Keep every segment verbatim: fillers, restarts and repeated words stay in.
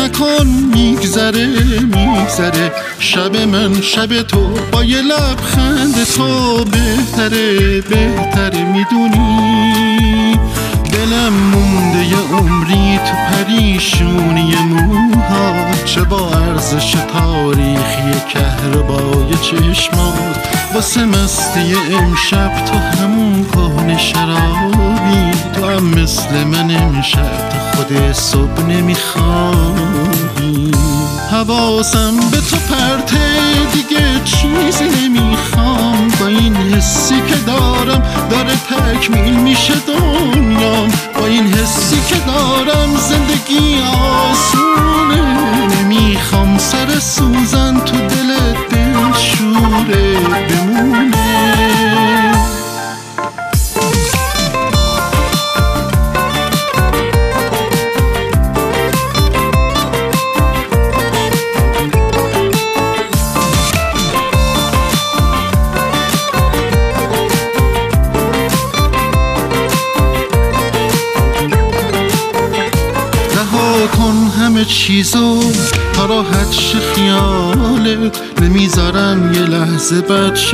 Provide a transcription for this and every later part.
نکن میگذره میگذره شب من شب تو با یه لبخند تو بهتره بهتره میدونی دلم مونده یه عمری تو پریشونی موها چه با ارزش تاریخی کهربای چشمات واسه مستی امشب تو همون کهنه شرابی تو هم مثل من امشب تا خود صبح نمیخوابی حواسم به تو پرته دیگه چیزی نمیخوام با این حسی که دارم داره تکمیل میشه دنیام با این حسی که دارم زندگی آسونه نمیخوام سر سوزن تو دل دل شوره بمونه کن همه چیزو تا راحت شه خیالت نمیذارم یه لحظه بد شه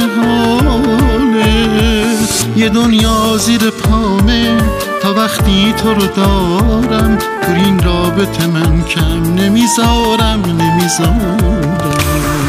حالت یه دنیا زیر پامه تا وقتی تو رو دارم تو این رابطه من کم نمیذارم نمیذارم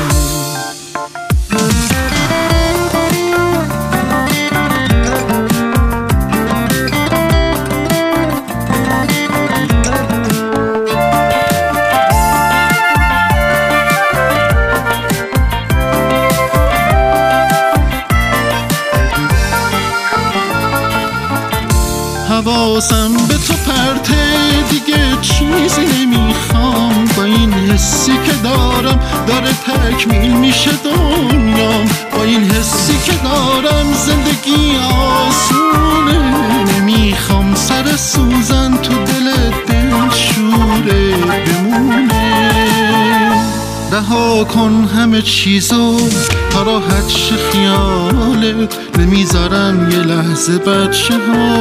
حواسم به تو پرته دیگه چیزی نمیخوام با این حسی که دارم داره تکمیل میشه دنیام با این حسی که دارم زندگی آسونه نمیخوام سر سوزن تو دل دل شوره بمونه رها کن همه چیزو تا راحت شه خیالت نمیذارم یه لحظه بد شه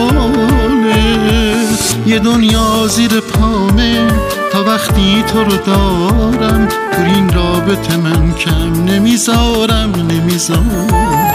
حالت یه دنیا زیر پامه تا وقتی تو رو دارم تو این رابطه من کم نمیذارم نمیذارم